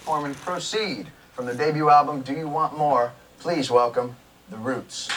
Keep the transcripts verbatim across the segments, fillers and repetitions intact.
performing Proceed from their debut album, Do You Want More? Please welcome The Roots.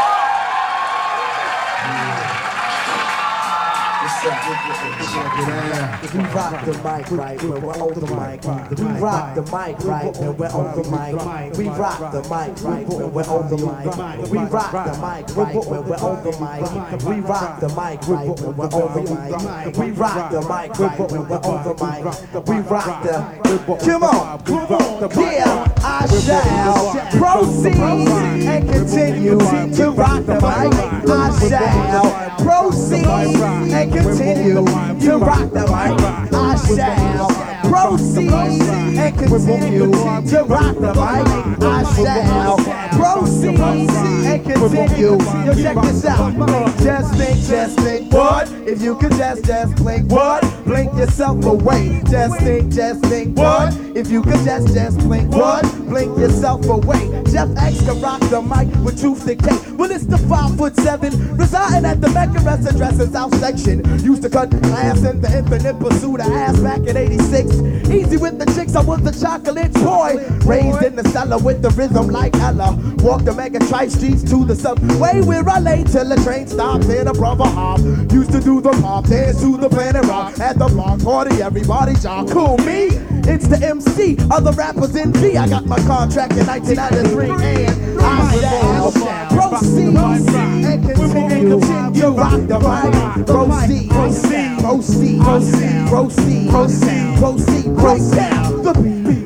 We rock the mic right when we're on the mic. We rock the mic right when we're on the mic. We rock the mic right when we're on the mic. We rock the mic right when we're on the mic. We rock the mic right when we're on the mic. We rock the mic right when we're on the mic. We rock the. Come on, yeah, I shall proceed and continue to rock the mic. I shall proceed and continue to rock the mic. I shall proceed and continue to rock the mic. I shall proceed and continue. Yo, check this out. Just think, just think, what? If you could just, just blink, what? Blink yourself away. Just think, just think, what? If you could just, just blink, what? Blink yourself away. Jeff X can rock the mic with Truth Decay. Well, it's the five foot seven residing at the Mecca Rest Address South Section. Used to cut glass in the infinite pursuit of ass back in eighty-six. Easy with the chicks, I was the chocolate boy. Raised in the cellar with the rhythm like Ella. Walked the mega tri streets to the subway where I lay till the train stopped in a brother hop. Used to do the pop dance to the Planet Rock. At the block party, everybody y'all cool me. It's the M C, other rappers in V. I got my contract in nineteen ninety-three and I shall proceed and continue to rock the mic. Proceed, proceed, proceed, proceed, proceed, proceed, proceed, proceed. The beat.